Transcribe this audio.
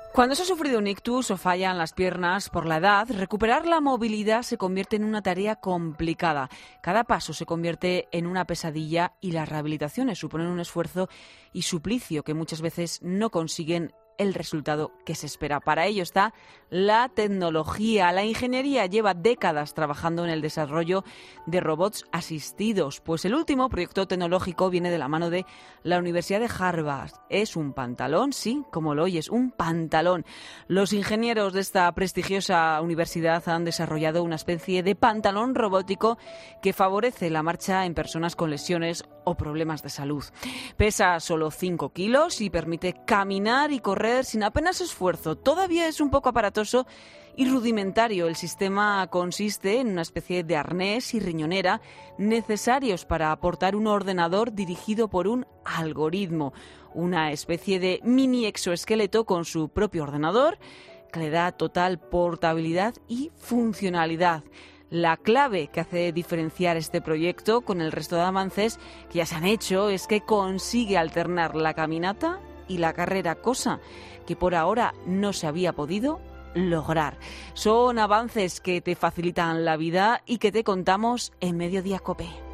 Cuando se ha sufrido un ictus o fallan las piernas por la edad, recuperar la movilidad se convierte en una tarea complicada. Cada paso se convierte en una pesadilla y las rehabilitaciones suponen un esfuerzo y suplicio que muchas veces no consiguen el resultado que se espera. Para ello está la tecnología. La ingeniería lleva décadas trabajando en el desarrollo de robots asistidos, pues el último proyecto tecnológico viene de la mano de la Universidad de Harvard. Es un pantalón, sí, como lo oyes, un pantalón. Los ingenieros de esta prestigiosa universidad han desarrollado una especie de pantalón robótico que favorece la marcha en personas con lesiones o problemas de salud. Pesa solo 5 kilos y permite caminar y correr sin apenas esfuerzo. Todavía es un poco aparatoso y rudimentario. El sistema consiste en una especie de arnés y riñonera necesarios para aportar un ordenador dirigido por un algoritmo, una especie de mini exoesqueleto con su propio ordenador que le da total portabilidad y funcionalidad. La clave que hace diferenciar este proyecto con el resto de avances que ya se han hecho es que consigue alternar la caminata y la carrera, cosa que por ahora no se había podido lograr. Son avances que te facilitan la vida y que te contamos en Mediodía COPE.